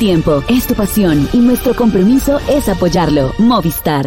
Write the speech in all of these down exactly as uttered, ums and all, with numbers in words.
tiempo, es tu pasión y nuestro compromiso es apoyarlo. Movistar.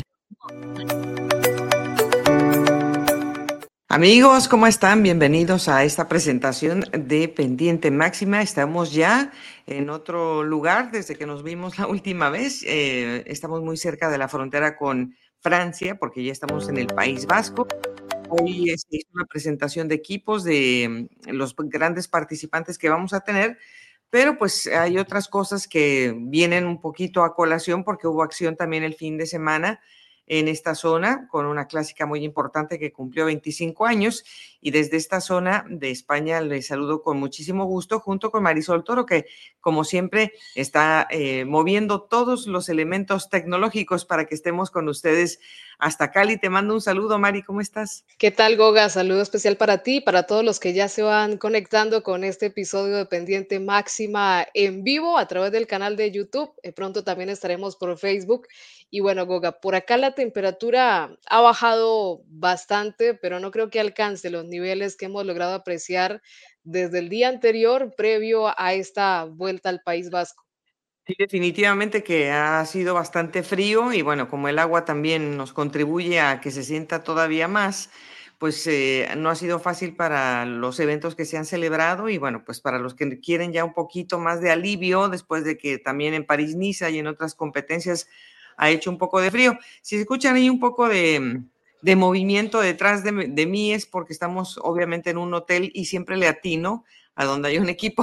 Amigos, ¿cómo están? Bienvenidos a esta presentación de Pendiente Máxima. Estamos ya en otro lugar desde que nos vimos la última vez. Eh, estamos muy cerca de la frontera con Francia porque ya estamos en el País Vasco. Hoy se hizo una presentación de equipos de los grandes participantes que vamos a tener, pero pues hay otras cosas que vienen un poquito a colación porque hubo acción también el fin de semana en esta zona, con una clásica muy importante que cumplió veinticinco años, y desde esta zona de España les saludo con muchísimo gusto, junto con Marisol Toro, que como siempre está eh, moviendo todos los elementos tecnológicos para que estemos con ustedes hasta Cali. Te mando un saludo, Mari, ¿cómo estás? ¿Qué tal, Goga? Saludo especial para ti y para todos los que ya se van conectando con este episodio de Pendiente Máxima en vivo a través del canal de YouTube. Eh, pronto también estaremos por Facebook. Y bueno, Goga, por acá la temperatura ha bajado bastante, pero no creo que alcance los niveles que hemos logrado apreciar desde el día anterior, previo a esta vuelta al País Vasco. Sí, definitivamente que ha sido bastante frío y bueno, como el agua también nos contribuye a que se sienta todavía más, pues eh, no ha sido fácil para los eventos que se han celebrado y bueno, pues para los que quieren ya un poquito más de alivio después de que también en París-Niza y en otras competencias ha hecho un poco de frío. Si escuchan ahí un poco de, de movimiento detrás de, de mí es porque estamos obviamente en un hotel y siempre le atino a donde hay un equipo.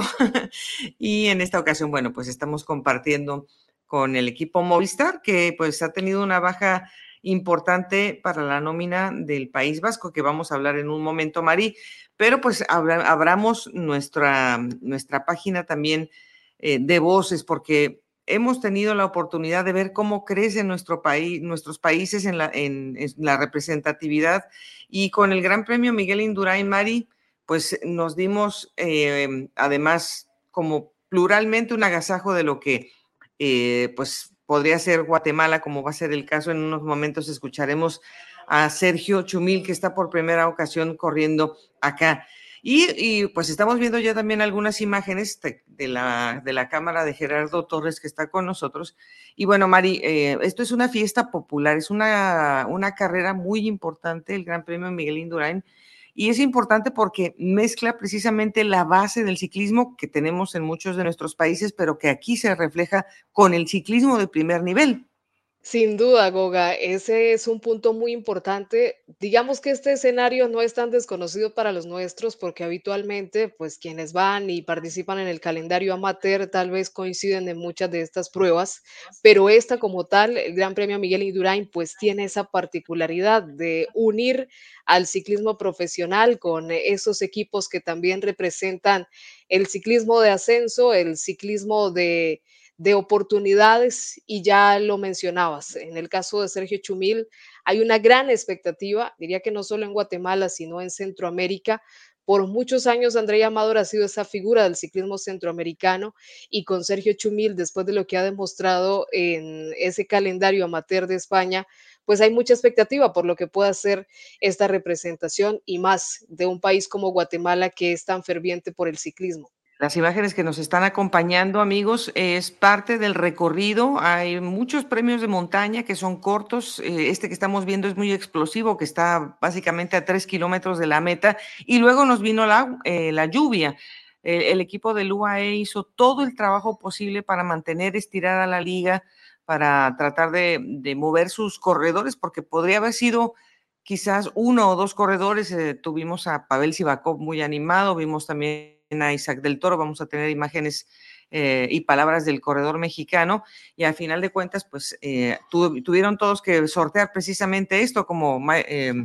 Y en esta ocasión, bueno, pues estamos compartiendo con el equipo Movistar, que pues ha tenido una baja importante para la nómina del País Vasco, que vamos a hablar en un momento, Mari, pero pues abra, abramos nuestra, nuestra página también eh, de voces, porque hemos tenido la oportunidad de ver cómo crece nuestro país, nuestros países en la, en, en la representatividad, y con el Gran Premio Miguel Indurain, Mari, pues nos dimos eh, además como pluralmente un agasajo de lo que eh, pues podría ser Guatemala, como va a ser el caso. En unos momentos escucharemos a Sergio Chumil, que está por primera ocasión corriendo acá. Y, y pues estamos viendo ya también algunas imágenes de, de, la, de la cámara de Gerardo Torres, que está con nosotros. Y bueno, Mari, eh, esto es una fiesta popular, es una, una carrera muy importante, el Gran Premio Miguel Indurain. Y es importante porque mezcla precisamente la base del ciclismo que tenemos en muchos de nuestros países, pero que aquí se refleja con el ciclismo de primer nivel. Sin duda, Goga, ese es un punto muy importante. Digamos que este escenario no es tan desconocido para los nuestros porque habitualmente, pues quienes van y participan en el calendario amateur tal vez coinciden en muchas de estas pruebas, pero esta como tal, el Gran Premio Miguel Indurain, pues tiene esa particularidad de unir al ciclismo profesional con esos equipos que también representan el ciclismo de ascenso, el ciclismo de de oportunidades, y ya lo mencionabas, en el caso de Sergio Chumil hay una gran expectativa, diría que no solo en Guatemala, sino en Centroamérica. Por muchos años André Amador ha sido esa figura del ciclismo centroamericano, y con Sergio Chumil, después de lo que ha demostrado en ese calendario amateur de España, pues hay mucha expectativa por lo que pueda ser esta representación, y más de un país como Guatemala que es tan ferviente por el ciclismo. Las imágenes que nos están acompañando, amigos, es parte del recorrido. Hay muchos premios de montaña que son cortos. Este que estamos viendo es muy explosivo, que está básicamente a tres kilómetros de la meta. Y luego nos vino la, eh, la lluvia. El, el equipo del U A E hizo todo el trabajo posible para mantener estirada la liga, para tratar de, de mover sus corredores, porque podría haber sido quizás uno o dos corredores. Eh, tuvimos a Pavel Sivakov muy animado, vimos también a Isaac del Toro, vamos a tener imágenes eh, y palabras del corredor mexicano, y al final de cuentas, pues eh, tu, tuvieron todos que sortear precisamente esto, como eh,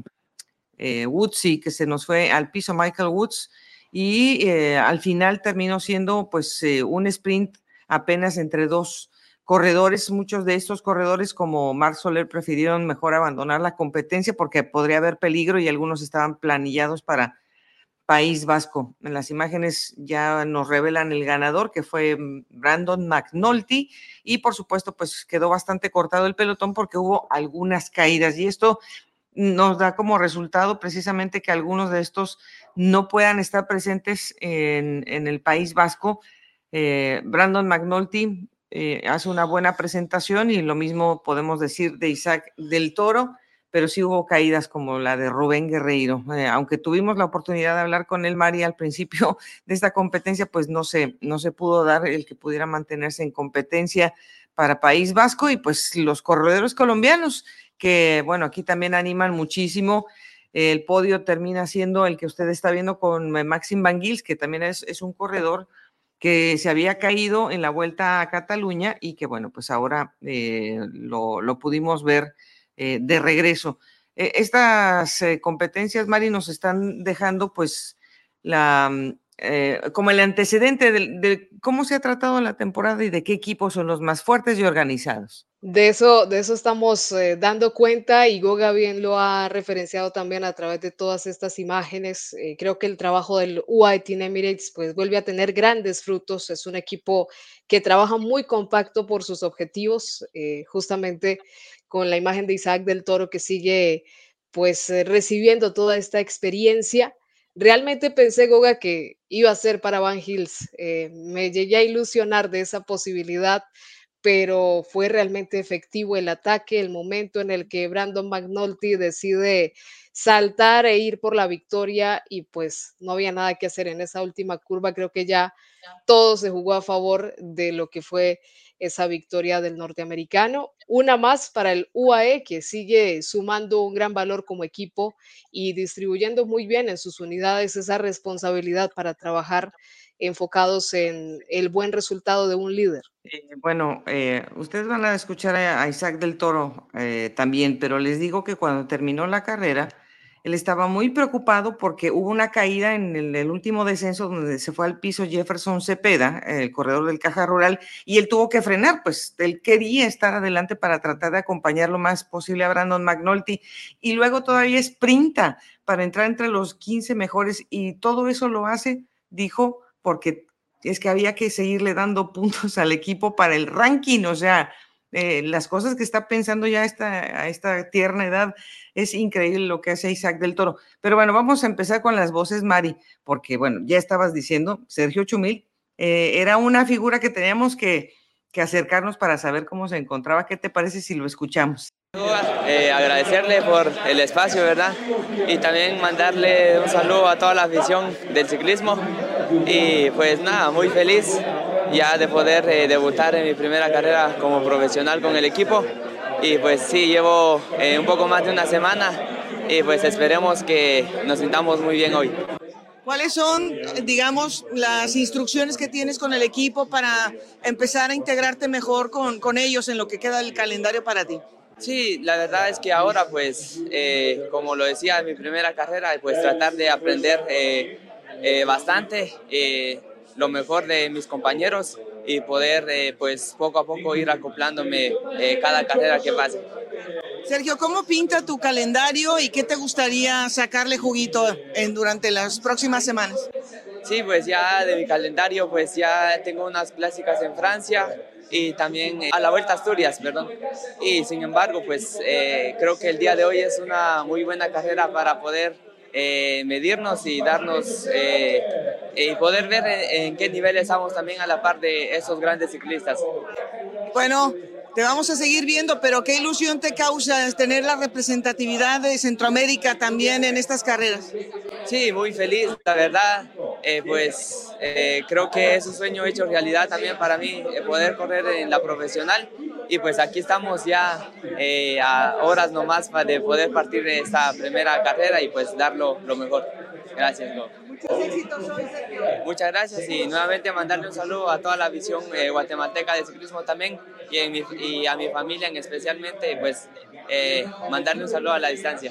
eh, Woodsy, que se nos fue al piso, Michael Woods, y eh, al final terminó siendo pues eh, un sprint apenas entre dos corredores. Muchos de estos corredores, como Marc Soler, prefirieron mejor abandonar la competencia porque podría haber peligro, y algunos estaban planillados para País Vasco. En las imágenes ya nos revelan el ganador, que fue Brandon McNulty, y por supuesto pues quedó bastante cortado el pelotón porque hubo algunas caídas, y esto nos da como resultado precisamente que algunos de estos no puedan estar presentes en, en el País Vasco. Eh, Brandon McNulty eh, hace una buena presentación y lo mismo podemos decir de Isaac del Toro, pero sí hubo caídas como la de Rubén Guerreiro. Eh, aunque tuvimos la oportunidad de hablar con él, Mari, al principio de esta competencia, pues no se, no se pudo dar el que pudiera mantenerse en competencia para País Vasco y pues los corredores colombianos, que bueno, aquí también animan muchísimo. El podio termina siendo el que usted está viendo con Maxim Van Gils, que también es, es un corredor que se había caído en la Vuelta a Cataluña y que, bueno, pues ahora eh, lo, lo, pudimos ver eh, de regreso. Eh, estas eh, competencias, Mari, nos están dejando, pues, la, eh, como el antecedente de, de cómo se ha tratado la temporada y de qué equipos son los más fuertes y organizados. De eso, de eso estamos eh, dando cuenta y Goga bien lo ha referenciado también a través de todas estas imágenes. Eh, creo que el trabajo del U A E Team Emirates pues vuelve a tener grandes frutos. Es un equipo que trabaja muy compacto por sus objetivos, eh, justamente con la imagen de Isaac del Toro que sigue pues eh, recibiendo toda esta experiencia. Realmente pensé, Goga, que iba a ser para Van Hills. Eh, me llegué a ilusionar de esa posibilidad, pero fue realmente efectivo el ataque, el momento en el que Brandon McNulty decide saltar e ir por la victoria y pues no había nada que hacer en esa última curva. Creo que ya todo se jugó a favor de lo que fue esa victoria del norteamericano. Una más para el U A E, que sigue sumando un gran valor como equipo y distribuyendo muy bien en sus unidades esa responsabilidad para trabajar enfocados en el buen resultado de un líder. Eh, bueno, eh, ustedes van a escuchar a, a Isaac del Toro eh, también, pero les digo que cuando terminó la carrera, él estaba muy preocupado porque hubo una caída en el, el último descenso donde se fue al piso Jefferson Cepeda, el corredor del Caja Rural, y él tuvo que frenar, pues él quería estar adelante para tratar de acompañar lo más posible a Brandon McNulty, y luego todavía sprinta para entrar entre los quince mejores, y todo eso lo hace, dijo, porque es que había que seguirle dando puntos al equipo para el ranking, o sea, eh, las cosas que está pensando ya a esta, a esta tierna edad, es increíble lo que hace Isaac del Toro. Pero bueno, vamos a empezar con las voces, Mari, porque bueno, ya estabas diciendo, Sergio Chumil eh, era una figura que teníamos que, que acercarnos para saber cómo se encontraba. ¿Qué te parece si lo escuchamos? Eh, agradecerle por el espacio, ¿verdad? Y también mandarle un saludo a toda la afición del ciclismo. Y pues nada, muy feliz ya de poder eh, debutar en mi primera carrera como profesional con el equipo. Y pues sí, llevo eh, un poco más de una semana y pues esperemos que nos sintamos muy bien hoy. ¿Cuáles son, digamos, las instrucciones que tienes con el equipo para empezar a integrarte mejor con, con ellos en lo que queda del calendario para ti? Sí, la verdad es que ahora, pues, eh, como lo decía en mi primera carrera, pues tratar de aprender eh, eh, bastante, eh, lo mejor de mis compañeros y poder, eh, pues, poco a poco ir acoplándome eh, cada carrera que pase. Sergio, ¿cómo pinta tu calendario y qué te gustaría sacarle juguito en, durante las próximas semanas? Sí, pues ya de mi calendario, pues ya tengo unas clásicas en Francia y también eh, a la Vuelta a Asturias, perdón. Y sin embargo, pues eh, creo que el día de hoy es una muy buena carrera para poder eh, medirnos y darnos eh, y poder ver en, en qué nivel estamos también a la par de esos grandes ciclistas. Bueno, te vamos a seguir viendo, pero ¿qué ilusión te causa tener la representatividad de Centroamérica también en estas carreras? Sí, muy feliz, la verdad, eh, pues eh, creo que es un sueño hecho realidad también para mí, eh, poder correr en la profesional y pues aquí estamos ya eh, a horas nomás de poder partir de esta primera carrera y pues darlo lo mejor. Gracias, Go. Muchos éxitos hoy, Sergio. Muchas gracias y nuevamente mandarle un saludo a toda la visión eh, guatemalteca de ciclismo también y, en mi, y a mi familia en especialmente, pues eh, mandarle un saludo a la distancia.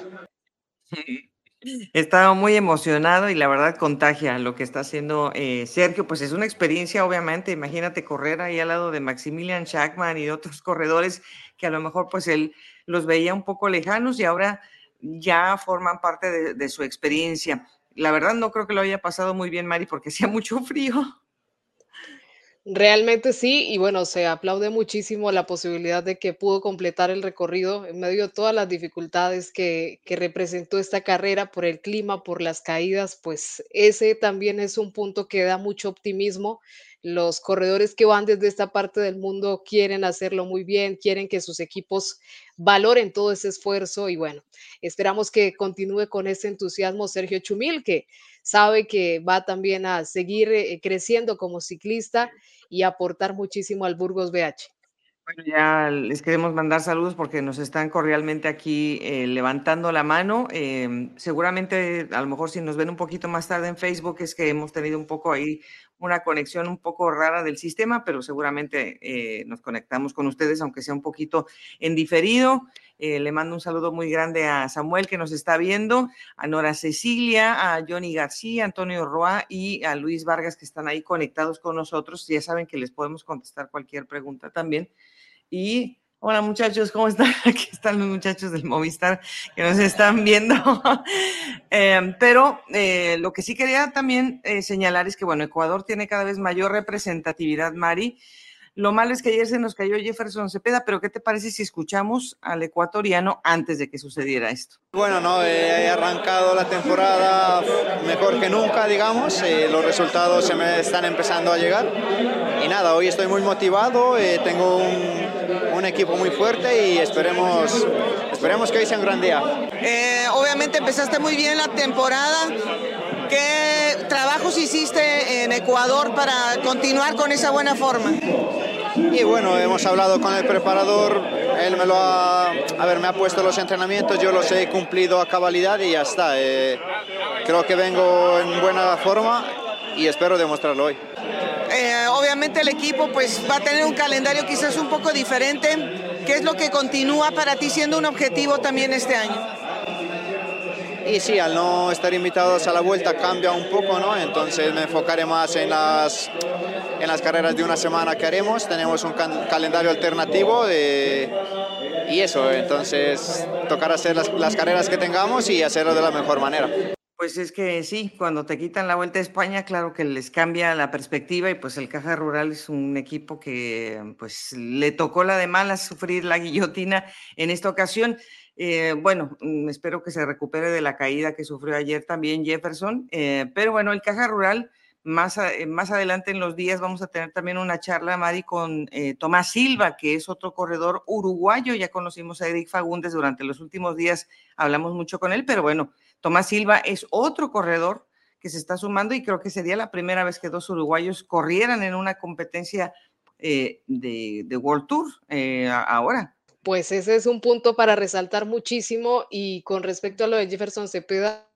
Estaba muy emocionado y la verdad contagia lo que está haciendo eh, Sergio, pues es una experiencia obviamente, imagínate correr ahí al lado de Maximilian Schachmann y de otros corredores que a lo mejor pues él los veía un poco lejanos y ahora ya forman parte de, de su experiencia. La verdad no creo que lo haya pasado muy bien, Mari, porque hacía mucho frío. Realmente sí, y bueno, se aplaude muchísimo la posibilidad de que pudo completar el recorrido en medio de todas las dificultades que, que representó esta carrera por el clima, por las caídas, pues ese también es un punto que da mucho optimismo. Los corredores que van desde esta parte del mundo quieren hacerlo muy bien, quieren que sus equipos valoren todo ese esfuerzo y bueno, esperamos que continúe con ese entusiasmo Sergio Chumil, que sabe que va también a seguir eh, creciendo como ciclista y aportar muchísimo al Burgos B H. Bueno, ya les queremos mandar saludos porque nos están cordialmente aquí eh, levantando la mano. Eh, seguramente, a lo mejor si nos ven un poquito más tarde en Facebook, es que hemos tenido un poco ahí una conexión un poco rara del sistema, pero seguramente eh, nos conectamos con ustedes, aunque sea un poquito en diferido. Eh, le mando un saludo muy grande a Samuel que nos está viendo, a Nora Cecilia, a Johnny García, Antonio Roa y a Luis Vargas que están ahí conectados con nosotros. Ya saben que les podemos contestar cualquier pregunta también. Y hola muchachos, ¿cómo están? Aquí están los muchachos del Movistar que nos están viendo. eh, pero eh, lo que sí quería también eh, señalar es que, bueno, Ecuador tiene cada vez mayor representatividad, Mari. Lo malo es que ayer se nos cayó Jefferson Cepeda, pero ¿qué te parece si escuchamos al ecuatoriano antes de que sucediera esto? Bueno, no, eh, he arrancado la temporada mejor que nunca, digamos. Eh, los resultados se me están empezando a llegar. Y nada, hoy estoy muy motivado, eh, tengo un, un equipo muy fuerte y esperemos, esperemos que hoy sea un gran día. Eh, obviamente empezaste muy bien la temporada. ¿Qué trabajos hiciste en Ecuador para continuar con esa buena forma? Y bueno, hemos hablado con el preparador, él me lo ha, a ver, me ha puesto los entrenamientos, yo los he cumplido a cabalidad y ya está. Eh, creo que vengo en buena forma y espero demostrarlo hoy. Eh, obviamente el equipo pues va a tener un calendario quizás un poco diferente. ¿Qué es lo que continúa para ti siendo un objetivo también este año? Y sí, al no estar invitados a la vuelta cambia un poco, ¿no? Entonces me enfocaré más en las, en las carreras de una semana que haremos. Tenemos un can calendario alternativo de, y eso, entonces tocar hacer las, las carreras que tengamos y hacerlo de la mejor manera. Pues es que sí, cuando te quitan la Vuelta a España, claro que les cambia la perspectiva y pues el Caja Rural es un equipo que pues le tocó la de malas sufrir la guillotina en esta ocasión. Eh, bueno, espero que se recupere de la caída que sufrió ayer también Jefferson, eh, pero bueno, el Caja Rural, más, a, más adelante en los días vamos a tener también una charla, Mari, con eh, Tomás Silva, que es otro corredor uruguayo. Ya conocimos a Eric Fagundes durante los últimos días, hablamos mucho con él, pero bueno, Tomás Silva es otro corredor que se está sumando y creo que sería la primera vez que dos uruguayos corrieran en una competencia eh, de, de World Tour eh, ahora. Pues ese es un punto para resaltar muchísimo y con respecto a lo de Jefferson Cepeda,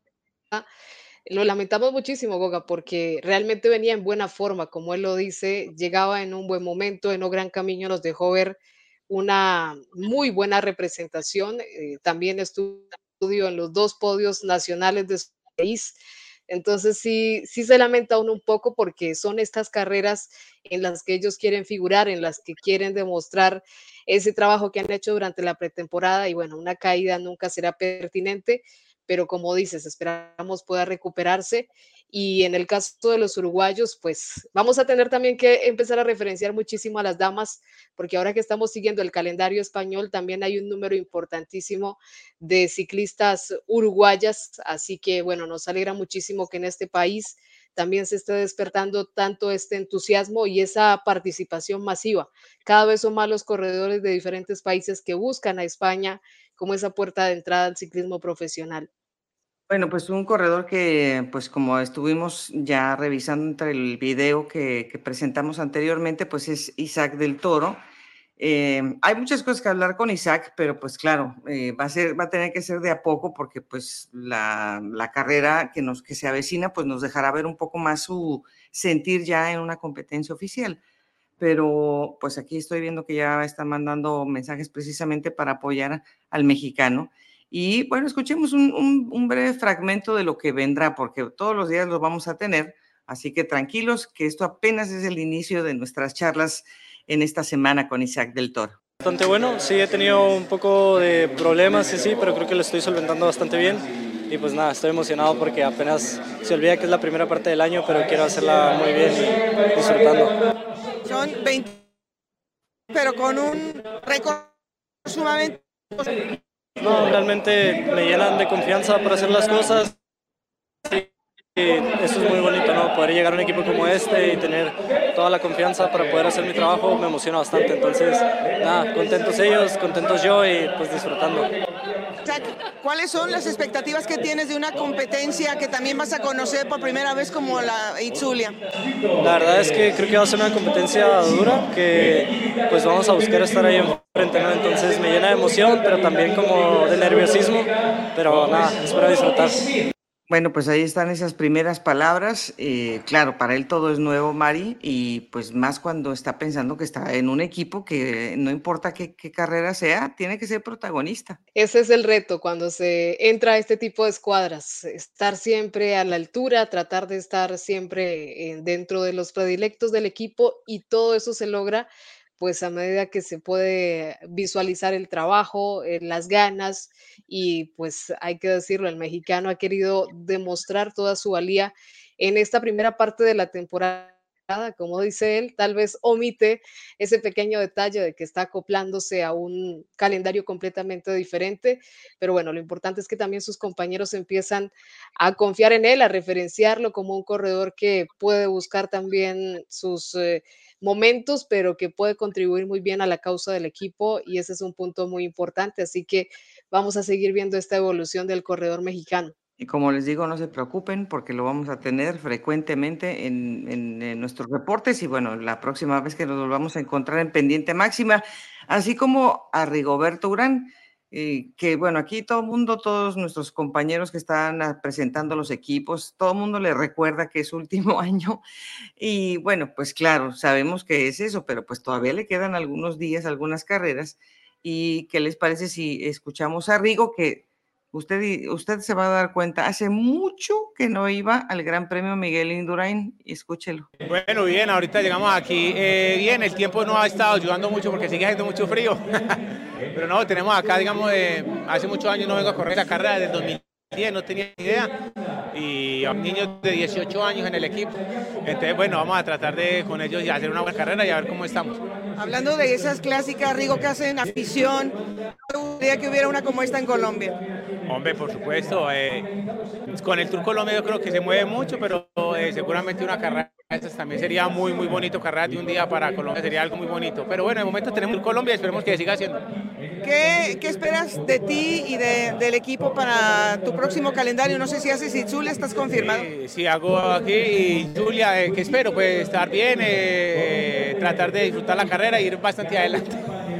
lo lamentamos muchísimo, Goga, porque realmente venía en buena forma, como él lo dice, llegaba en un buen momento, en un gran camino, nos dejó ver una muy buena representación, eh, también estuvo en los dos podios nacionales de su país. Entonces sí, sí se lamenta uno un poco porque son estas carreras en las que ellos quieren figurar, en las que quieren demostrar ese trabajo que han hecho durante la pretemporada y bueno, una caída nunca será pertinente, pero como dices, esperamos pueda recuperarse y en el caso de los uruguayos, pues vamos a tener también que empezar a referenciar muchísimo a las damas, porque ahora que estamos siguiendo el calendario español, también hay un número importantísimo de ciclistas uruguayas, así que bueno, nos alegra muchísimo que en este país también se esté despertando tanto este entusiasmo y esa participación masiva. Cada vez son más los corredores de diferentes países que buscan a España como esa puerta de entrada al ciclismo profesional. Bueno, pues un corredor que, pues como estuvimos ya revisando entre el video que, que presentamos anteriormente, pues es Isaac del Toro. Eh, hay muchas cosas que hablar con Isaac, pero pues claro, eh, va a ser, va a tener que ser de a poco porque pues la, la carrera que, nos, que se avecina pues nos dejará ver un poco más su sentir ya en una competencia oficial. Pero pues aquí estoy viendo que ya están mandando mensajes precisamente para apoyar al mexicano. Y bueno, escuchemos un, un, un breve fragmento de lo que vendrá, porque todos los días lo vamos a tener, así que tranquilos, que esto apenas es el inicio de nuestras charlas en esta semana con Isaac del Toro. Bastante bueno, sí he tenido un poco de problemas, sí, sí, pero creo que lo estoy solventando bastante bien. Y pues nada, estoy emocionado porque apenas se olvida que es la primera parte del año, pero quiero hacerla muy bien y disfrutando. Son veinte, pero con un récord sumamente... No, realmente me llenan de confianza para hacer las cosas y Esto es muy bonito, ¿no? Poder llegar a un equipo como este y tener toda la confianza para poder hacer mi trabajo me emociona bastante. Entonces, nada, contentos ellos, contentos yo y pues disfrutando. Zach, ¿cuáles son las expectativas que tienes de una competencia que también vas a conocer por primera vez como la Itzulia? La verdad es que creo que va a ser una competencia dura, que pues vamos a buscar estar ahí enfrente, ¿no? Entonces me llena de emoción, pero también como de nerviosismo, pero nada, espero disfrutar. Bueno, pues ahí están esas primeras palabras. Eh, claro, para él todo es nuevo, Mari, y pues más cuando está pensando que está en un equipo que no importa qué, qué carrera sea, tiene que ser protagonista. Ese es el reto cuando se entra a este tipo de escuadras, estar siempre a la altura, tratar de estar siempre eh, dentro de los predilectos del equipo y todo eso se logra pues a medida que se puede visualizar el trabajo, eh, las ganas y pues hay que decirlo, el mexicano ha querido demostrar toda su valía en esta primera parte de la temporada. Como dice él, tal vez omite ese pequeño detalle de que está acoplándose a un calendario completamente diferente, pero bueno, lo importante es que también sus compañeros empiezan a confiar en él, a referenciarlo como un corredor que puede buscar también sus eh, momentos, pero que puede contribuir muy bien a la causa del equipo y ese es un punto muy importante, así que vamos a seguir viendo esta evolución del corredor mexicano. Y como les digo, no se preocupen porque lo vamos a tener frecuentemente en, en, en nuestros reportes y bueno, la próxima vez que nos volvamos a encontrar en Pendiente Máxima, así como a Rigoberto Urán, eh, que bueno, aquí todo el mundo, todos nuestros compañeros que están ah, presentando los equipos, todo el mundo le recuerda que es su último año y bueno, pues claro, sabemos que es eso, pero pues todavía le quedan algunos días, algunas carreras y ¿qué les parece si escuchamos a Rigo que... Usted, y- usted se va a dar cuenta, hace mucho que no iba al Gran Premio Miguel Indurain, escúchelo. Bueno, bien, ahorita llegamos aquí. Eh, bien, el tiempo no ha estado ayudando mucho porque sigue haciendo mucho frío. Pero no, tenemos acá, digamos, eh, hace muchos años no vengo a correr la carrera, desde el dos mil diez no tenía ni idea. Y a niños de dieciocho años en el equipo. Entonces, bueno, vamos a tratar de con ellos ya hacer una buena carrera y a ver cómo estamos. Hablando de esas clásicas, Rigo, que hacen afición, ¿te gustaría que hubiera una como esta en Colombia? Hombre, por supuesto. Eh, con el Tour Colombia yo creo que se mueve mucho, pero eh, seguramente una carrera de estas también sería muy, muy bonito. Carrera de un día para Colombia sería algo muy bonito. Pero bueno, de momento tenemos el Colombia y esperemos que siga haciendo. ¿Qué, qué esperas de ti y de, del equipo para tu próximo calendario? No sé si haces Itzulia, ¿estás confirmado? Sí, sí, hago aquí y Julia, eh, ¿qué espero? Pues estar bien, eh, tratar de disfrutar la carrera e ir bastante adelante.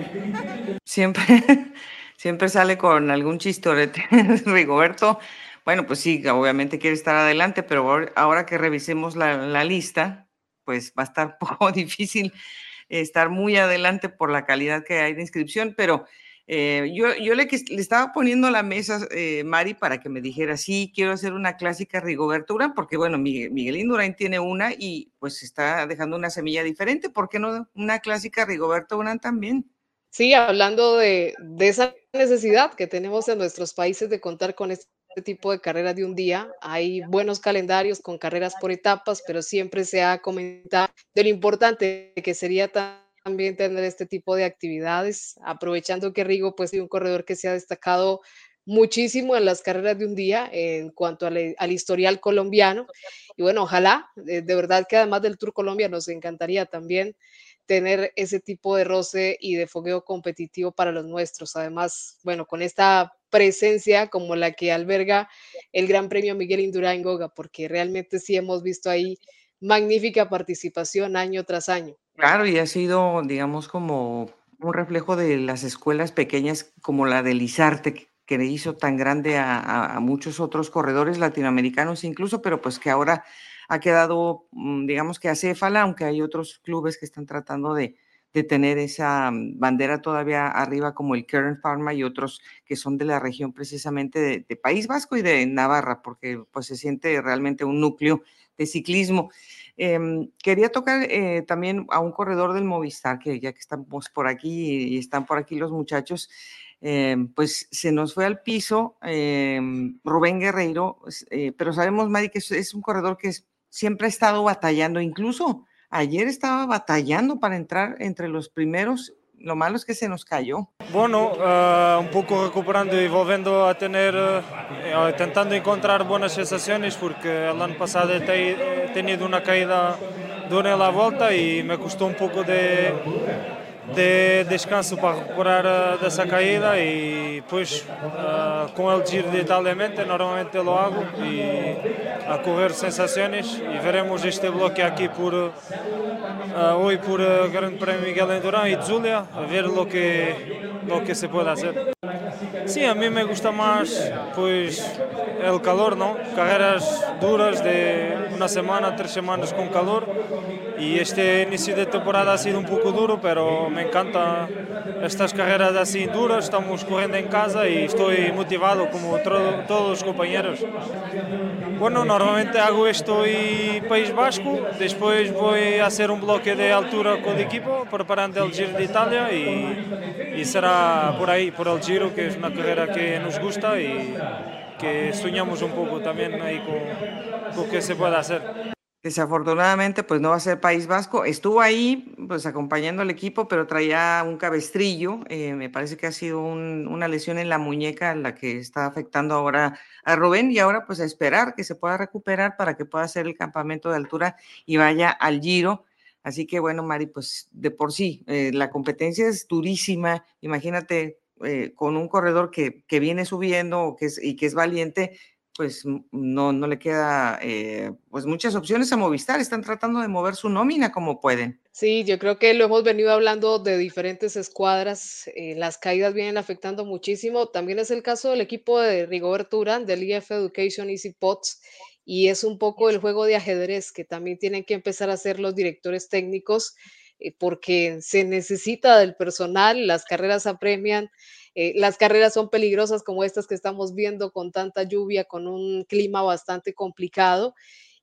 Siempre, siempre sale con algún chistorete, Rigoberto. Bueno, pues sí, obviamente quiere estar adelante, pero ahora ahora que revisemos la, la lista, pues va a estar un poco difícil estar muy adelante por la calidad que hay de inscripción, pero eh, yo, yo le, quis- le estaba poniendo la mesa, eh, Mari, para que me dijera, sí, quiero hacer una clásica Rigoberto Urán, porque bueno, Miguel, Miguel Indurain tiene una y pues está dejando una semilla diferente, ¿por qué no una clásica Rigoberto Urán también? Sí, hablando de, de esa necesidad que tenemos en nuestros países de contar con este tipo de carreras de un día, hay buenos calendarios con carreras por etapas, pero siempre se ha comentado de lo importante que sería ta- también tener este tipo de actividades, aprovechando que Rigo pues es un corredor que se ha destacado muchísimo en las carreras de un día en cuanto al, al historial colombiano. Y bueno, ojalá, de, de verdad que además del Tour Colombia nos encantaría también tener ese tipo de roce y de fogueo competitivo para los nuestros. Además, bueno, con esta presencia como la que alberga el Gran Premio Miguel Indurain Goga, porque realmente sí hemos visto ahí magnífica participación año tras año. Claro, y ha sido, digamos, como un reflejo de las escuelas pequeñas como la de Lizarte, que que le hizo tan grande a, a- a muchos otros corredores latinoamericanos incluso, pero pues que ahora ha quedado, mm, digamos que acéfala, aunque hay otros clubes que están tratando de, de tener esa mm, bandera todavía arriba, como el Kern Pharma y otros que son de la región precisamente de, de País Vasco y de Navarra, porque pues se siente realmente un núcleo de ciclismo. Em, quería tocar eh, también a un corredor del Movistar, que ya que estamos por aquí y están por aquí los muchachos, em, pues se nos fue al piso em, Rubén Guerreiro, es, eh, pero sabemos, Mari, que es, es un corredor que es- siempre ha estado batallando, incluso ayer estaba batallando para entrar entre los primeros, lo malo es que se nos cayó. Bueno, uh, un poco recuperando y volviendo a tener, uh, intentando encontrar buenas sensaciones porque el año pasado he tenido una caída dura en la vuelta y me costó un poco de, de descanso para recuperar uh, de esa caída y pues uh, con el Giro de Italia normalmente lo hago y a correr sensaciones y veremos este bloque aquí por uh, hoy por uh, Gran Premio Miguel Indurain y Zulia a ver lo que lo que se puede hacer. Sí, a mí me gusta más pues el calor, ¿no? Carreras duras de una semana, tres semanas con calor y este inicio de temporada ha sido un poco duro, pero me encanta estas carreras así duras, estamos corriendo en casa y estoy motivado como todo, todos los compañeros. Bueno, normalmente hago esto en País Vasco, después voy a hacer un bloque de altura con el equipo, preparando el Giro de Italia y, y será por ahí, por el Giro, que es una carrera que nos gusta y que soñamos un poco también ahí con, con que se pueda hacer. Desafortunadamente, pues no va a ser País Vasco. Estuvo ahí, pues acompañando al equipo, pero traía un cabestrillo. Eh, me parece que ha sido un, una lesión en la muñeca la que está afectando ahora a Rubén y ahora pues a esperar que se pueda recuperar para que pueda hacer el campamento de altura y vaya al Giro. Así que bueno, Mari, pues de por sí, eh, la competencia es durísima. Imagínate eh, con un corredor que, que viene subiendo que es, y que es valiente, pues no, no le queda eh, pues muchas opciones a Movistar, están tratando de mover su nómina como pueden. Sí, yo creo que lo hemos venido hablando de diferentes escuadras, eh, las caídas vienen afectando muchísimo, también es el caso del equipo de Rigoberto Urán, del I F Education Easy Pods, y es un poco el juego de ajedrez que también tienen que empezar a hacer los directores técnicos, eh, porque se necesita del personal, las carreras apremian, eh, las carreras son peligrosas como estas que estamos viendo con tanta lluvia, con un clima bastante complicado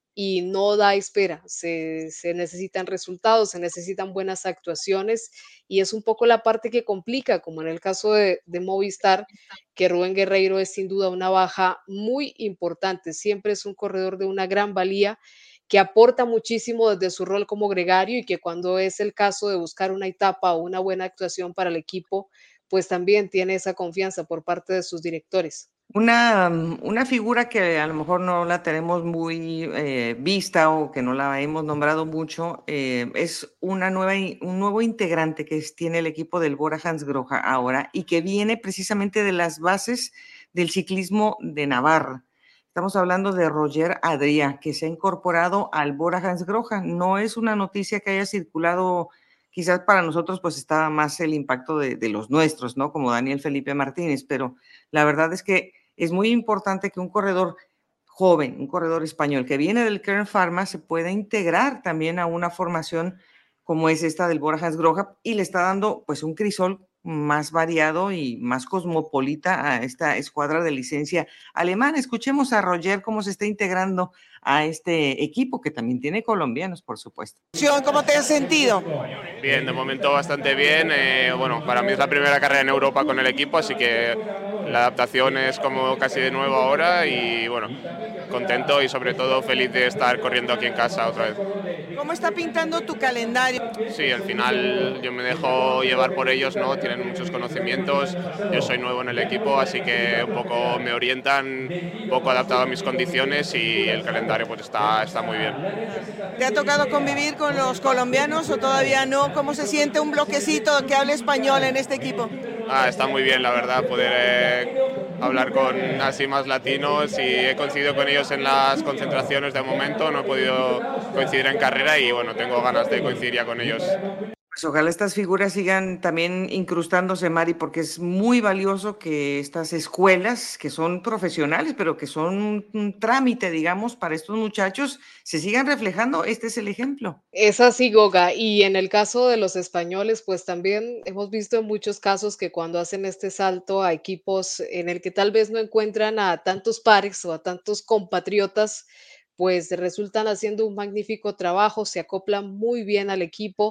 y no da espera, se, se necesitan resultados, se necesitan buenas actuaciones y es un poco la parte que complica, como en el caso de, de Movistar, que Rubén Guerreiro es sin duda una baja muy importante, siempre es un corredor de una gran valía que aporta muchísimo desde su rol como gregario y que cuando es el caso de buscar una etapa o una buena actuación para el equipo, pues también tiene esa confianza por parte de sus directores. Una, una figura que a lo mejor no la tenemos muy eh, vista o que no la hemos nombrado mucho, eh, es una nueva, un nuevo integrante que es, tiene el equipo del Bora Hansgrohe ahora y que viene precisamente de las bases del ciclismo de Navarra. Estamos hablando de Roger Adrià, que se ha incorporado al Bora Hansgrohe. No es una noticia que haya circulado, quizás para nosotros pues estaba más el impacto de, de los nuestros, ¿no? Como Daniel Felipe Martínez, pero la verdad es que es muy importante que un corredor joven, un corredor español que viene del Kern Pharma se pueda integrar también a una formación como es esta del Bora Hansgrohe y le está dando pues un crisol más variado y más cosmopolita a esta escuadra de licencia alemana. Escuchemos a Roger cómo se está integrando a este equipo que también tiene colombianos, por supuesto. ¿Cómo te has sentido? Bien, de momento bastante bien. Eh, bueno, para mí es la primera carrera en Europa con el equipo, así que la adaptación es como casi de nuevo ahora y bueno, contento y sobre todo feliz de estar corriendo aquí en casa otra vez. ¿Cómo está pintando tu calendario? Sí, al final yo me dejo llevar por ellos, ¿no? Tienen muchos conocimientos, yo soy nuevo en el equipo, así que un poco me orientan, un poco adaptado a mis condiciones y el calendario pues está, está muy bien. ¿Te ha tocado convivir con los colombianos o todavía no? ¿Cómo se siente un bloquecito que hable español en este equipo? Ah, está muy bien, la verdad, poder eh, hablar con así más latinos y he coincidido con ellos en las concentraciones de momento, no he podido coincidir en carrera y bueno, tengo ganas de coincidir ya con ellos. Pues ojalá estas figuras sigan también incrustándose, Mari, porque es muy valioso que estas escuelas, que son profesionales, pero que son un, un trámite, digamos, para estos muchachos, se sigan reflejando. Este es el ejemplo. Es así, Goga. Y en el caso de los españoles, pues también hemos visto en muchos casos que cuando hacen este salto a equipos en el que tal vez no encuentran a tantos pares o a tantos compatriotas, pues resultan haciendo un magnífico trabajo, se acoplan muy bien al equipo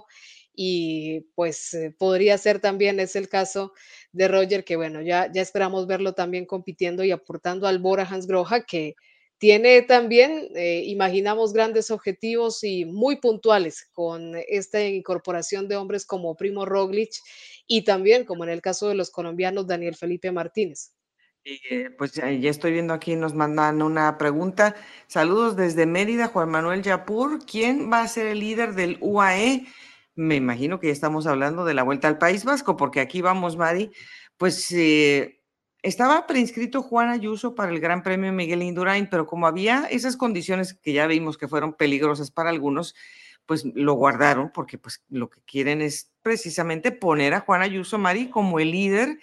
y pues eh, podría ser también, es el caso de Roger, que bueno, ya, ya esperamos verlo también compitiendo y aportando al Bora Hansgrohe, que tiene también, eh, imaginamos, grandes objetivos y muy puntuales con esta incorporación de hombres como Primo Roglic y también, como en el caso de los colombianos, Daniel Felipe Martínez. Y, eh, pues ya, ya estoy viendo aquí, nos mandan una pregunta. Saludos desde Mérida, Juan Manuel Yapur. ¿Quién va a ser el líder del U A E? Me imagino que ya estamos hablando de la Vuelta al País Vasco, porque aquí vamos, Mari. Pues eh, estaba preinscrito Juan Ayuso para el Gran Premio Miguel Indurain, pero como había esas condiciones que ya vimos que fueron peligrosas para algunos, pues lo guardaron, porque pues lo que quieren es precisamente poner a Juan Ayuso, Mari, como el líder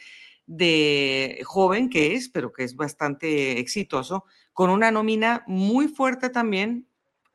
de joven que es, pero que es bastante exitoso, con una nómina muy fuerte también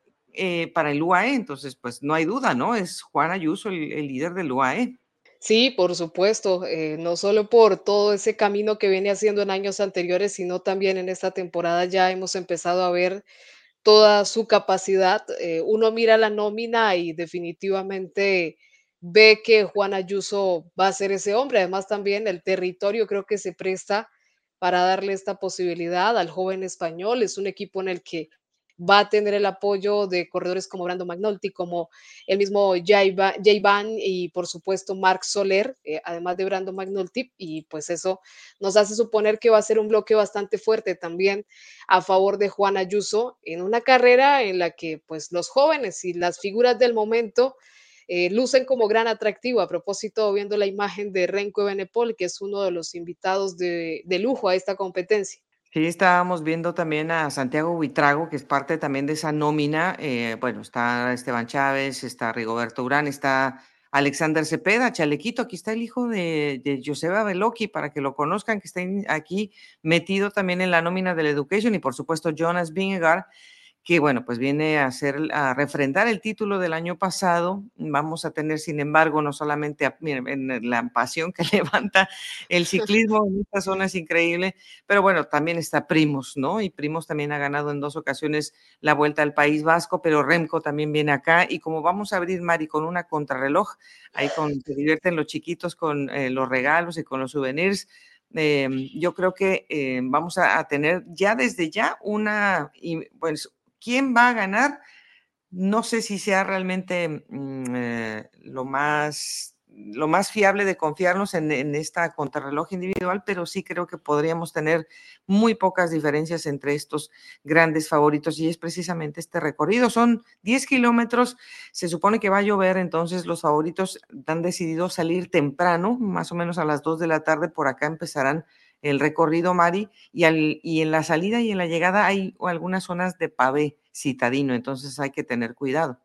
eh, para el U A E. Entonces, pues no hay duda, ¿no? Es Juan Ayuso el, el líder del U A E. Sí, por supuesto, eh, no solo por todo ese camino que viene haciendo en años anteriores, sino también en esta temporada ya hemos empezado a ver toda su capacidad. Eh, uno mira la nómina y definitivamente ve que Juan Ayuso va a ser ese hombre. Además, también el territorio creo que se presta para darle esta posibilidad al joven español. Es un equipo en el que va a tener el apoyo de corredores como Brando McNulty, como el mismo Jay Ba- Jay Van y por supuesto Marc Soler, eh, además de Brando McNulty, y pues eso nos hace suponer que va a ser un bloque bastante fuerte también a favor de Juan Ayuso en una carrera en la que pues los jóvenes y las figuras del momento eh, lucen como gran atractivo. A propósito, viendo la imagen de Renko Evenepoel, que es uno de los invitados de, de lujo a esta competencia. Sí, estábamos viendo también a Santiago Buitrago, que es parte también de esa nómina. Eh, bueno, está Esteban Chávez, está Rigoberto Urán, está Alexander Cepeda, Chalequito. Aquí está el hijo de, de Joseba Beloki, para que lo conozcan, que está en- aquí metido también en la nómina del Education. Y por supuesto, Jonas Vingegaard, que bueno, pues viene a hacer, a refrendar el título del año pasado. Vamos a tener, sin embargo, no solamente a- miren, en la pasión que levanta el ciclismo en esta zona es increíble, pero bueno, también está Primoz, ¿no? Y Primoz también ha ganado en dos ocasiones la Vuelta al País Vasco, pero Remco también viene acá. Y como vamos a abrir, Mari, con una contrarreloj, ahí con, se divierten los chiquitos con eh, los regalos y con los souvenirs. eh, yo creo que eh, vamos a, a tener ya desde ya una, y, pues, ¿quién va a ganar? No sé si sea realmente mm, eh, lo más, lo más fiable de confiarnos en, en esta contrarreloj individual, pero sí creo que podríamos tener muy pocas diferencias entre estos grandes favoritos y es precisamente este recorrido. Son diez kilómetros, se supone que va a llover, entonces los favoritos han decidido salir temprano, más o menos a las dos de la tarde, por acá empezarán el recorrido, Mari, y, al, y en la salida y en la llegada hay algunas zonas de pavé citadino, entonces hay que tener cuidado.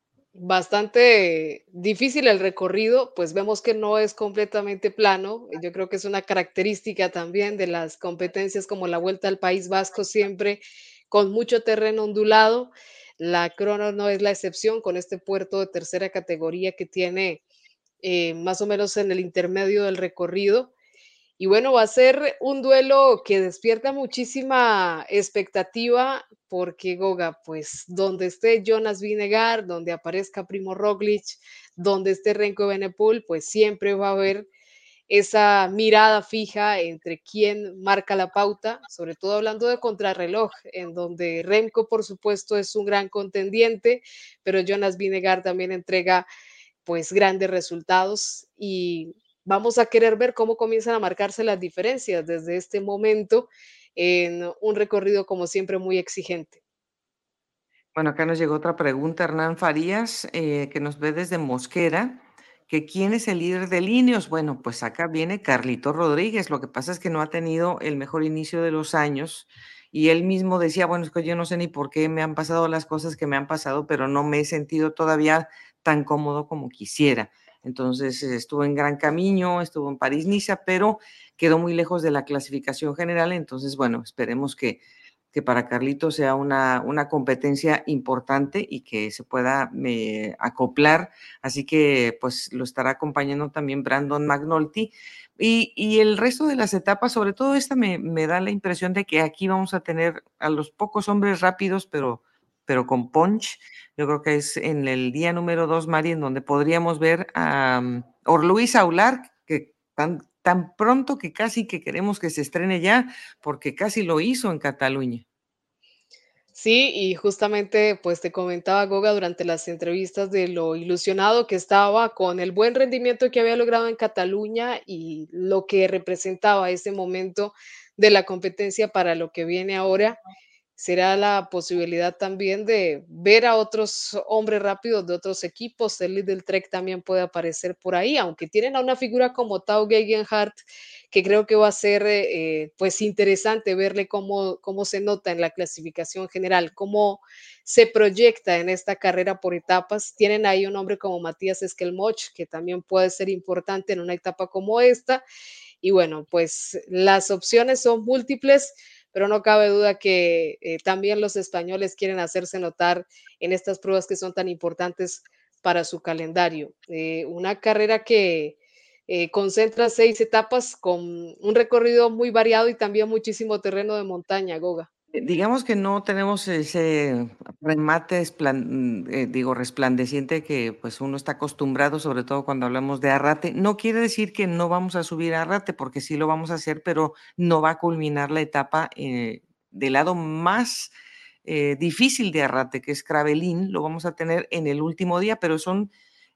Bastante difícil el recorrido, pues vemos que no es completamente plano. Yo creo que es una característica también de las competencias como la Vuelta al País Vasco, siempre con mucho terreno ondulado. La crono no es la excepción con este puerto de tercera categoría que tiene eh, más o menos en el intermedio del recorrido. Y bueno, va a ser un duelo que despierta muchísima expectativa porque Goga, pues donde esté Jonas Vingegaard, donde aparezca Primo Roglic, donde esté Renko Evenepoel, pues siempre va a haber esa mirada fija entre quién marca la pauta, sobre todo hablando de contrarreloj, en donde Remco, por supuesto, es un gran contendiente, pero Jonas Vingegaard también entrega pues grandes resultados y vamos a querer ver cómo comienzan a marcarse las diferencias desde este momento en un recorrido como siempre muy exigente. Bueno, acá nos llegó otra pregunta, Hernán Farías, eh, que nos ve desde Mosquera, que quién es el líder de Ineos. Bueno, pues acá viene Carlito Rodríguez. Lo que pasa es que no ha tenido el mejor inicio de los años y él mismo decía, bueno, es que yo no sé ni por qué me han pasado las cosas que me han pasado, pero no me he sentido todavía tan cómodo como quisiera. Entonces eh, estuvo en Gran Camino, estuvo en París-Niza, pero quedó muy lejos de la clasificación general. Entonces, bueno, esperemos que que para Carlitos sea una, una competencia importante y que se pueda eh, acoplar. Así que pues lo estará acompañando también Brandon McNulty. Y, y el resto de las etapas, sobre todo esta, me, me da la impresión de que aquí vamos a tener a los pocos hombres rápidos, pero, pero con punch. Yo creo que es en el día número dos, Mari, en donde podríamos ver a um, Orluis Aular, que tan, tan pronto que casi que queremos que se estrene ya, porque casi lo hizo en Cataluña. Sí, y justamente, pues te comentaba Goga durante las entrevistas de lo ilusionado que estaba con el buen rendimiento que había logrado en Cataluña y lo que representaba ese momento de la competencia para lo que viene ahora. Será la posibilidad también de ver a otros hombres rápidos de otros equipos. El Lidl Trek también puede aparecer por ahí, aunque tienen a una figura como Tao Geoghegan, que creo que va a ser eh, eh, pues interesante verle cómo, cómo se nota en la clasificación general, cómo se proyecta en esta carrera por etapas. Tienen ahí un hombre como Matías Esquelmoch, que también puede ser importante en una etapa como esta. Y bueno, pues las opciones son múltiples, pero no cabe duda que eh, también los españoles quieren hacerse notar en estas pruebas que son tan importantes para su calendario. Eh, una carrera que eh, concentra seis etapas con un recorrido muy variado y también muchísimo terreno de montaña, Goga. Eh, digamos que no tenemos ese remate, esplan- eh, digo, resplandeciente que pues uno está acostumbrado, sobre todo cuando hablamos de Arrate. No quiere decir que no vamos a subir a Arrate, porque sí lo vamos a hacer, pero no va a culminar la etapa eh, del lado más eh, difícil de Arrate, que es Cravelín. Lo vamos a tener en el último día, pero son,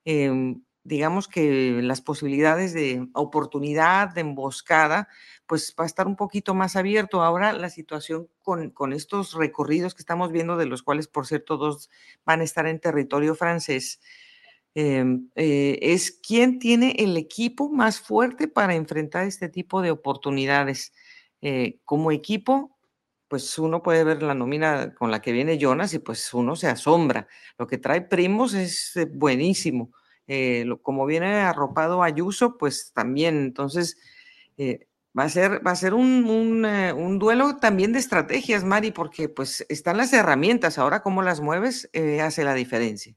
em, digamos que las posibilidades de oportunidad, de emboscada, pues va a estar un poquito más abierto. Ahora la situación con, con estos recorridos que estamos viendo, de los cuales, por cierto, dos van a estar en territorio francés, eh, eh, es quién tiene el equipo más fuerte para enfrentar este tipo de oportunidades. Eh, como equipo, pues uno puede ver la nómina con la que viene Jonas y pues uno se asombra. Lo que trae Primos es eh, buenísimo. Eh, lo, como viene arropado Ayuso, pues también. Entonces, eh, va a ser, va a ser un, un, eh, un duelo también de estrategias, Mari, porque pues están las herramientas. Ahora, cómo las mueves, eh, hace la diferencia.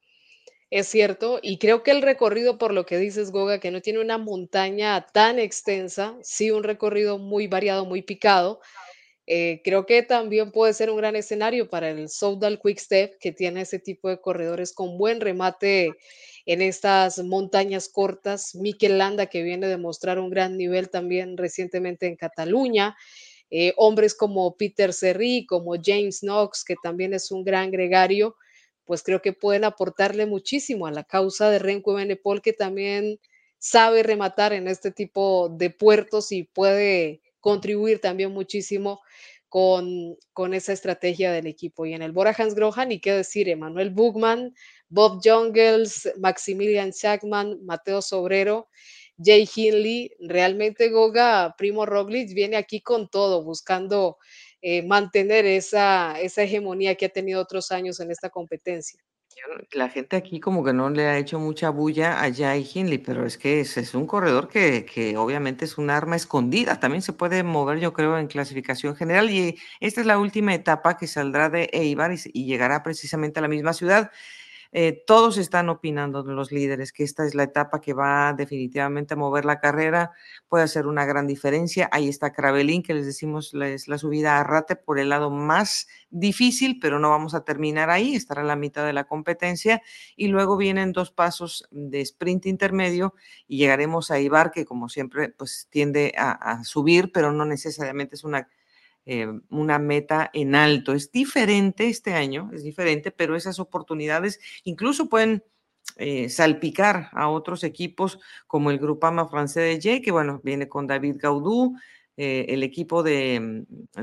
Es cierto, y creo que el recorrido, por lo que dices, Goga, que no tiene una montaña tan extensa, sí un recorrido muy variado, muy picado, eh, creo que también puede ser un gran escenario para el Soudal Quick-Step, que tiene ese tipo de corredores con buen remate en estas montañas cortas. Mikel Landa, que viene a demostrar un gran nivel también recientemente en Cataluña. Eh, hombres como Peter Serry, como James Knox, que también es un gran gregario, pues creo que pueden aportarle muchísimo a la causa de Renko Evenepoel, que también sabe rematar en este tipo de puertos y puede contribuir también muchísimo con, con esa estrategia del equipo. Y en el Bora Hansgrohe, ni qué decir, Emanuel Bugman, Bob Jungels, Maximilian Schachmann, Mateo Sobrero, Jay Hindley, realmente Goga, Primo Roglic viene aquí con todo, buscando eh, mantener esa, esa hegemonía que ha tenido otros años en esta competencia. La gente aquí como que no le ha hecho mucha bulla a Jai Hindley, pero es que es, es un corredor que, que obviamente es un arma escondida. También se puede mover, yo creo, en clasificación general. Y esta es la última etapa que saldrá de Eibar y, y llegará precisamente a la misma ciudad. Eh, todos están opinando, los líderes, que esta es la etapa que va definitivamente a mover la carrera, puede hacer una gran diferencia. Ahí está Cravelín, que les decimos es la subida a Arrate por el lado más difícil, pero no vamos a terminar ahí, estará a la mitad de la competencia y luego vienen dos pasos de sprint intermedio y llegaremos a Ibar, que como siempre pues tiende a, a subir, pero no necesariamente es una eh, una meta en alto. Es diferente este año, es diferente, pero esas oportunidades incluso pueden eh, salpicar a otros equipos como el Groupama Francés de Jay, que bueno, viene con David Gaudú, eh, el equipo de,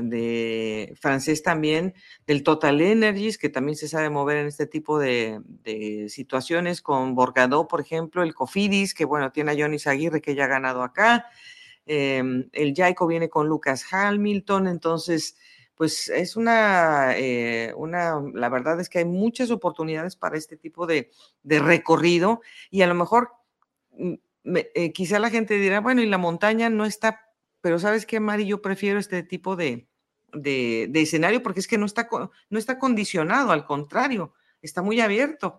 de francés también, del Total Energies, que también se sabe mover en este tipo de, de situaciones, con Borgadó, por ejemplo, el Cofidis, que bueno, tiene a Johnny Aguirre, que ya ha ganado acá, eh, el Jaico viene con Lucas Hamilton, entonces, pues es una, eh, una, la verdad es que hay muchas oportunidades para este tipo de, de recorrido y a lo mejor mm, me, eh, quizá la gente dirá, bueno, y la montaña no está, pero ¿sabes qué, Mari? Yo prefiero este tipo de, de, de escenario porque es que no está, no está condicionado, al contrario, está muy abierto.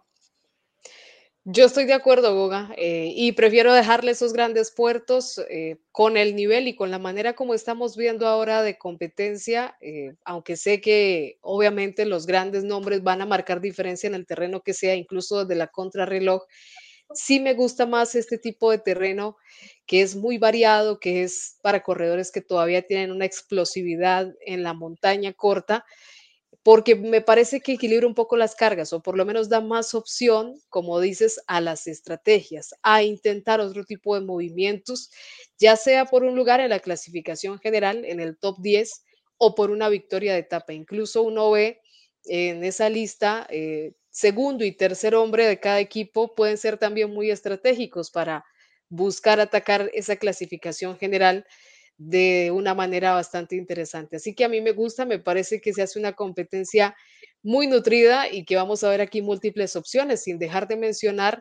Yo estoy de acuerdo, Goga, eh, y prefiero dejarle esos grandes puertos eh, con el nivel y con la manera como estamos viendo ahora de competencia, eh, aunque sé que obviamente los grandes nombres van a marcar diferencia en el terreno que sea, incluso desde la contrarreloj. Sí me gusta más este tipo de terreno que es muy variado, que es para corredores que todavía tienen una explosividad en la montaña corta, porque me parece que equilibra un poco las cargas o por lo menos da más opción, como dices, a las estrategias, a intentar otro tipo de movimientos, ya sea por un lugar en la clasificación general, en el top diez, o por una victoria de etapa. Incluso uno ve en esa lista, eh, segundo y tercer hombre de cada equipo pueden ser también muy estratégicos para buscar atacar esa clasificación general de una manera bastante interesante. Así que a mí me gusta, me parece que se hace una competencia muy nutrida y que vamos a ver aquí múltiples opciones, sin dejar de mencionar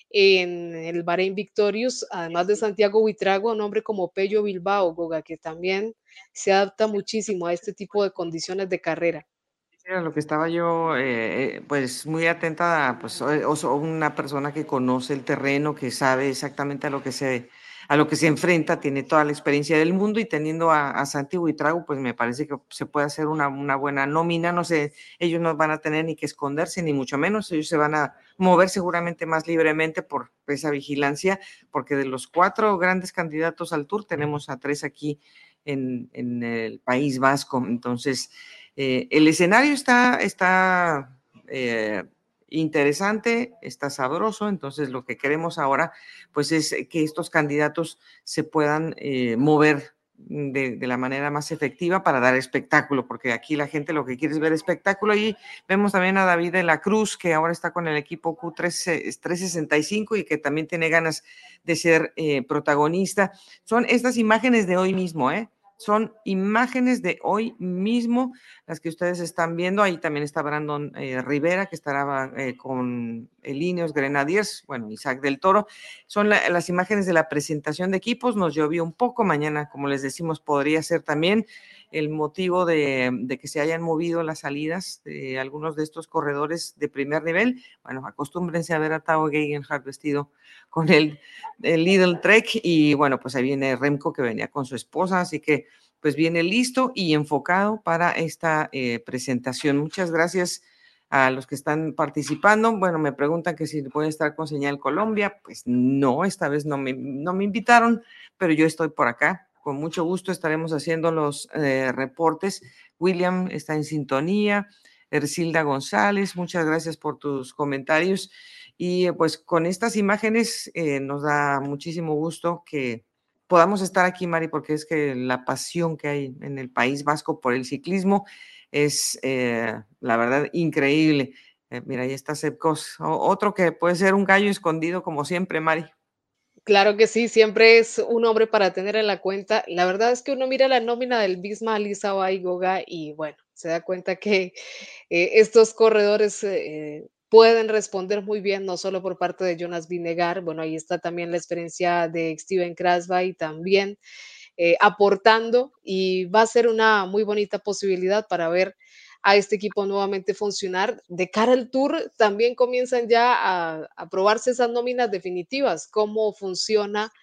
en el Bahrein Victorious, además de Santiago Buitrago, un hombre como Pello Bilbao, Goga, que también se adapta muchísimo a este tipo de condiciones de carrera. Era lo que estaba yo, eh, eh, pues muy atenta, pues o, o una persona que conoce el terreno, que sabe exactamente a lo que se, a lo que se enfrenta, tiene toda la experiencia del mundo y teniendo a, a Santi Buitrago, pues me parece que se puede hacer una, una buena nómina, no sé, ellos no van a tener ni que esconderse, ni mucho menos, ellos se van a mover seguramente más libremente por esa vigilancia, porque de los cuatro grandes candidatos al Tour tenemos a tres aquí en, en el País Vasco, entonces... Eh, el escenario está, está eh, interesante, está sabroso, entonces lo que queremos ahora pues es que estos candidatos se puedan eh, mover de, de la manera más efectiva para dar espectáculo, porque aquí la gente lo que quiere es ver espectáculo y vemos también a David de la Cruz, que ahora está con el equipo Q tres sesenta y cinco y que también tiene ganas de ser eh, protagonista. Son estas imágenes de hoy mismo, ¿eh? Son imágenes de hoy mismo, las que ustedes están viendo. Ahí también está Brandon eh, Rivera, que estará eh, con el Ineos Grenadiers, bueno, Isaac del Toro. Son la, las imágenes de la presentación de equipos. Nos llovió un poco. Mañana, como les decimos, podría ser también el motivo de, de que se hayan movido las salidas de algunos de estos corredores de primer nivel. Bueno, acostúmbrense a ver a Tao Gegenhardt vestido con el, el Lidl Trek y bueno, pues ahí viene Remco que venía con su esposa, así que pues viene listo y enfocado para esta eh, presentación. Muchas gracias a los que están participando. Bueno, me preguntan que si puede estar con Señal Colombia, pues no, esta vez no me, no me invitaron, pero yo estoy por acá. Con mucho gusto estaremos haciendo los eh, reportes. William está en sintonía, Ercilda González, muchas gracias por tus comentarios. Y pues con estas imágenes eh, nos da muchísimo gusto que podamos estar aquí, Mari, porque es que la pasión que hay en el País Vasco por el ciclismo es, eh, la verdad, increíble. Eh, mira, ahí está Sepp Kuss, otro que puede ser un gallo escondido como siempre, Mari. Claro que sí, siempre es un hombre para tener en la cuenta. La verdad es que uno mira la nómina del Visma Alisa Goga y bueno, se da cuenta que eh, estos corredores eh, pueden responder muy bien, no solo por parte de Jonas Vingegaard, bueno, ahí está también la experiencia de Steven Krasby también eh, aportando y va a ser una muy bonita posibilidad para ver a este equipo nuevamente funcionar. De cara al Tour también comienzan ya a, a probarse esas nóminas definitivas, cómo funciona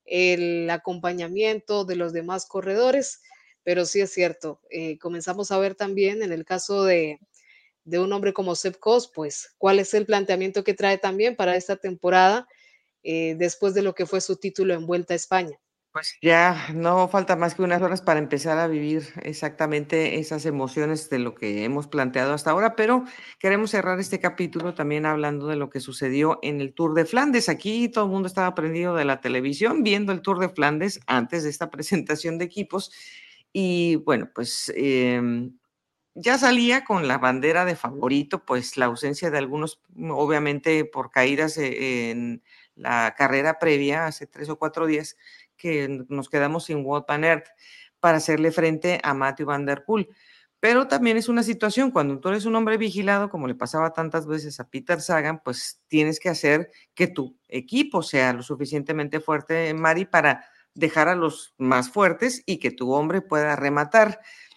el acompañamiento de los demás corredores, pero sí es cierto, eh, comenzamos a ver también en el caso de, de un hombre como Sepp Kuss, pues cuál es el planteamiento que trae también para esta temporada eh, después de lo que fue su título en Vuelta a España. Pues ya no falta más que unas horas para empezar a vivir exactamente esas emociones de lo que hemos planteado hasta ahora, pero queremos cerrar este capítulo también hablando de lo que sucedió en el Tour de Flandes. Aquí todo el mundo estaba prendido de la televisión viendo el Tour de Flandes antes de esta presentación de equipos y bueno, pues eh, ya salía con la bandera de favorito, pues la ausencia de algunos, obviamente por caídas en la carrera previa hace tres o cuatro días, que nos quedamos sin Wout van Aert para hacerle frente a Mathieu van der Poel. Pero también es una situación, cuando tú eres un hombre vigilado, como le pasaba tantas veces a Peter Sagan, pues tienes que hacer que tu equipo sea lo suficientemente fuerte, Mari, para dejar a los más fuertes y que tu hombre pueda rematar.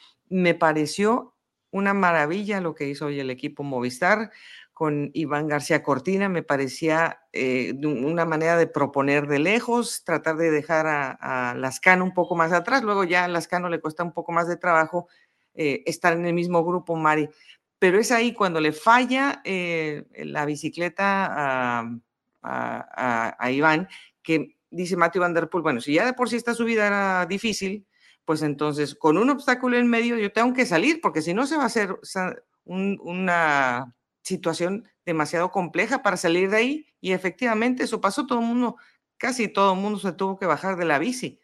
Me pareció una maravilla lo que hizo hoy el equipo Movistar con Iván García Cortina, me parecía eh, una manera de proponer de lejos, tratar de dejar a, a Lascano un poco más atrás, luego ya a Lascano le cuesta un poco más de trabajo eh, estar en el mismo grupo, Mari, pero es ahí cuando le falla eh, la bicicleta a, a, a, a Iván, que dice Mathieu van der Poel, bueno, si ya de por sí esta subida era difícil, pues entonces con un obstáculo en medio yo tengo que salir, porque si no se va a hacer un, una situación demasiado compleja para salir de ahí y efectivamente eso pasó, todo el mundo, casi todo el mundo se tuvo que bajar de la bici.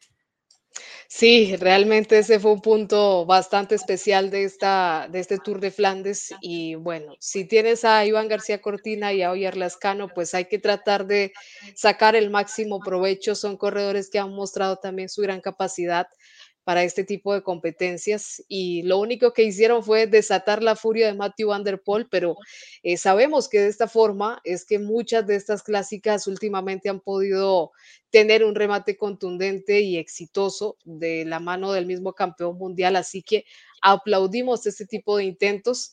Sí, realmente ese fue un punto bastante especial de esta de este Tour de Flandes y bueno, si tienes a Iván García Cortina y a Oyer Lascano, pues hay que tratar de sacar el máximo provecho. Son corredores que han mostrado también su gran capacidad para este tipo de competencias y lo único que hicieron fue desatar la furia de Matthew Van Der Poel, pero eh, sabemos que de esta forma es que muchas de estas clásicas últimamente han podido tener un remate contundente y exitoso de la mano del mismo campeón mundial. Así que aplaudimos este tipo de intentos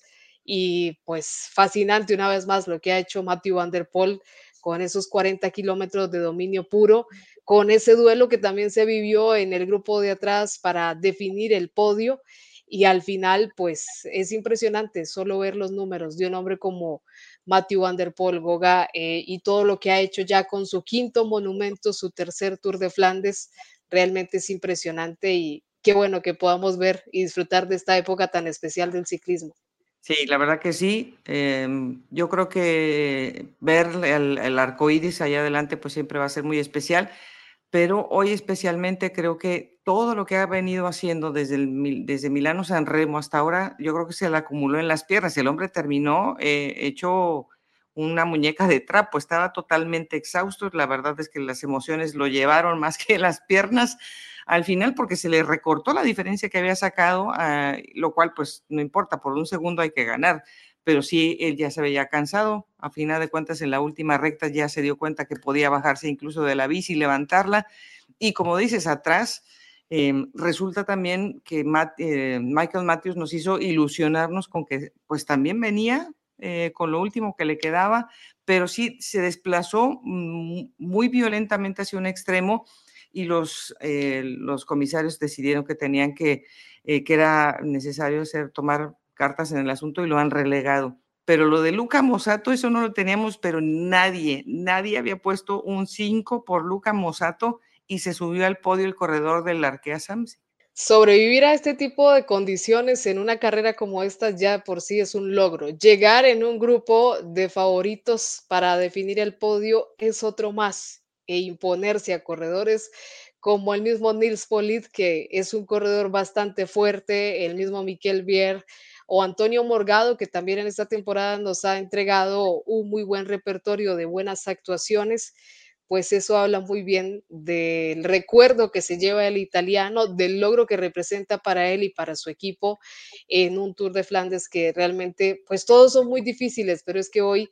y pues fascinante una vez más lo que ha hecho Matthew Van Der Poel con esos cuarenta kilómetros de dominio puro, con ese duelo que también se vivió en el grupo de atrás para definir el podio y al final pues es impresionante solo ver los números de un hombre como Matthew Van Der Poel, Goga, eh, y todo lo que ha hecho ya con su quinto monumento, su tercer Tour de Flandes, realmente es impresionante y qué bueno que podamos ver y disfrutar de esta época tan especial del ciclismo. Sí, la verdad que sí. Em, yo creo que ver el, el arco iris allá adelante, pues siempre va a ser muy especial, pero hoy especialmente creo que todo lo que ha venido haciendo desde, el, Mil- desde Milano San Remo hasta ahora, yo creo que se le acumuló en las piernas. El hombre terminó eh, hecho una muñeca de trapo, estaba totalmente exhausto. La verdad es que las emociones lo llevaron más que las piernas al final porque se le recortó la diferencia que había sacado, ah, lo cual pues no importa, por un segundo hay que ganar, pero sí, él ya se veía cansado, a final de cuentas en la última recta ya se dio cuenta que podía bajarse incluso de la bici y levantarla, y como dices, atrás eh, resulta también que Matt, eh, Michael Matthews nos hizo ilusionarnos con que pues también venía eh, con lo último que le quedaba, pero sí se desplazó mm, muy violentamente hacia un extremo y los, eh, los comisarios decidieron que tenían que, eh, que era necesario hacer, tomar cartas en el asunto y lo han relegado. Pero lo de Luca Mosato, eso no lo teníamos, pero nadie, nadie había puesto un cinco por Luca Mosato y se subió al podio el corredor del Arkea Samsi. Sobrevivir a este tipo de condiciones en una carrera como esta ya por sí es un logro. Llegar en un grupo de favoritos para definir el podio es otro más e imponerse a corredores como el mismo Nils Polit, que es un corredor bastante fuerte, el mismo Mikel Bier o Antonio Morgado, que también en esta temporada nos ha entregado un muy buen repertorio de buenas actuaciones, pues eso habla muy bien del recuerdo que se lleva el italiano, del logro que representa para él y para su equipo en un Tour de Flandes que realmente, pues todos son muy difíciles, pero es que hoy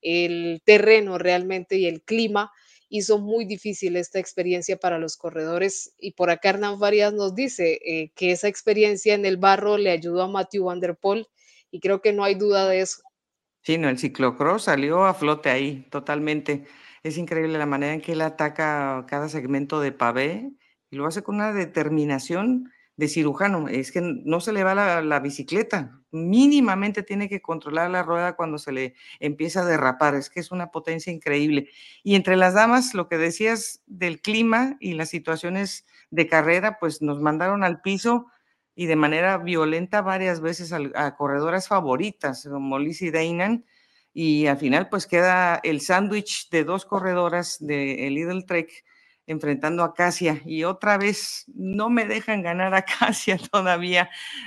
el terreno realmente y el clima hizo muy difícil esta experiencia para los corredores. Y por acá Hernán Farías nos dice eh, que esa experiencia en el barro le ayudó a Matthew Van Der Poel y creo que no hay duda de eso. Sí, no, el ciclocross salió a flote ahí, totalmente. Es increíble la manera en que él ataca cada segmento de pavé y lo hace con una determinación de cirujano. Es que no se le va la, la bicicleta, mínimamente tiene que controlar la rueda cuando se le empieza a derrapar. Es que es una potencia increíble. Y entre las damas, lo que decías del clima y las situaciones de carrera, pues nos mandaron al piso y de manera violenta varias veces a, a corredoras favoritas, como Lizzie Deignan, y al final pues queda el sándwich de dos corredoras de Lidl Trek enfrentando a Kasia, y otra vez no me dejan ganar a Kasia todavía,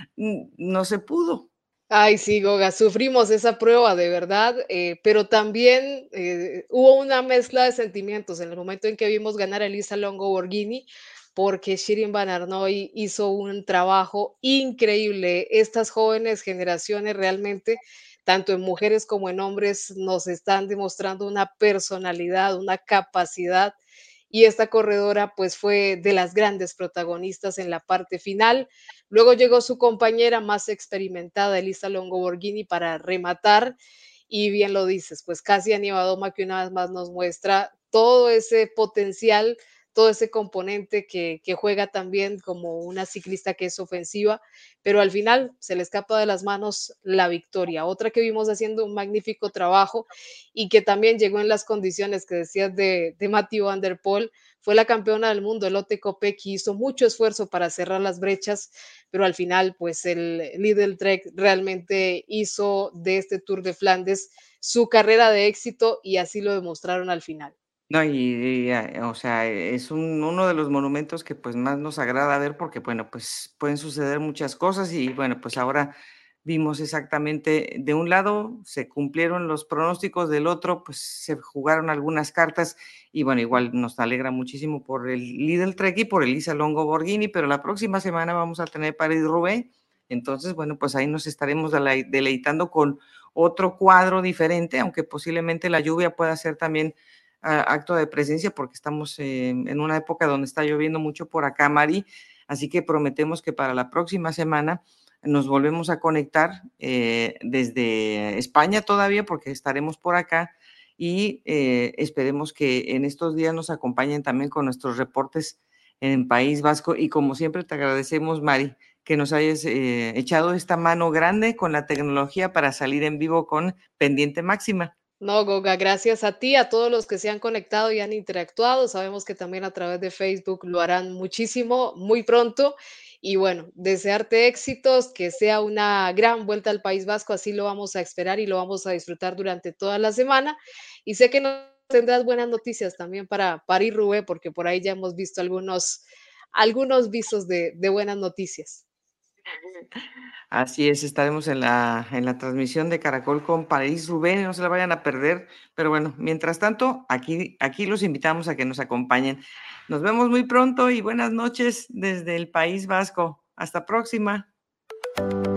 no se pudo. Ay, sí, Goga, sufrimos esa prueba de verdad, eh, pero también eh, hubo una mezcla de sentimientos en el momento en que vimos ganar a Elisa Longo Borghini, porque Shirin Van Arnoy hizo un trabajo increíble. Estas jóvenes generaciones realmente, tanto en mujeres como en hombres, nos están demostrando una personalidad, una capacidad y esta corredora pues fue de las grandes protagonistas en la parte final. Luego llegó su compañera más experimentada, Elisa Longo Borghini, para rematar y bien lo dices, pues casi Aníbal que una vez más nos muestra todo ese potencial, todo ese componente que, que juega también como una ciclista que es ofensiva, pero al final se le escapa de las manos la victoria. Otra que vimos haciendo un magnífico trabajo y que también llegó en las condiciones que decías de, de Matthew Van Der Poel fue la campeona del mundo, Lotte Kopeck, hizo mucho esfuerzo para cerrar las brechas, pero al final, pues el Lidl Trek realmente hizo de este Tour de Flandes su carrera de éxito y así lo demostraron al final. No, y y, ah, o sea, es un uno de los monumentos que, pues, más nos agrada ver porque, bueno, pues, pueden suceder muchas cosas y, bueno, pues, ahora vimos exactamente de un lado se cumplieron los pronósticos, del otro, pues, se jugaron algunas cartas y, bueno, igual nos alegra muchísimo por el Lidl Trek y por Elisa Longo Borghini, pero la próxima semana vamos a tener París-Roubaix. Entonces, bueno, pues, ahí nos estaremos delei deleitando con otro cuadro diferente, aunque posiblemente la lluvia pueda ser también a acto de presencia, porque estamos en en una época donde está lloviendo mucho por acá, Mari, así que prometemos que para la próxima semana nos volvemos a conectar, eh, desde España todavía, porque estaremos por acá y, eh, esperemos que en estos días nos acompañen también con nuestros reportes en País Vasco y como siempre te agradecemos, Mari, que nos hayas, eh, echado esta mano grande con la tecnología para salir en vivo con Pendiente Máxima. No, Goga, gracias a ti, a todos los que se han conectado y han interactuado. Sabemos que también a través de Facebook lo harán muchísimo, muy pronto. Y bueno, desearte éxitos, que sea una gran vuelta al País Vasco, así lo vamos a esperar y lo vamos a disfrutar durante toda la semana. Y sé que nos tendrás buenas noticias también para París-Roubaix, porque por ahí ya hemos visto algunos, algunos visos de, de buenas noticias. Así es, estaremos en la en la transmisión de Caracol con París-Roubaix, no se la vayan a perder, pero bueno, mientras tanto, aquí aquí los invitamos a que nos acompañen. Nos vemos muy pronto y buenas noches desde el País Vasco. Hasta próxima.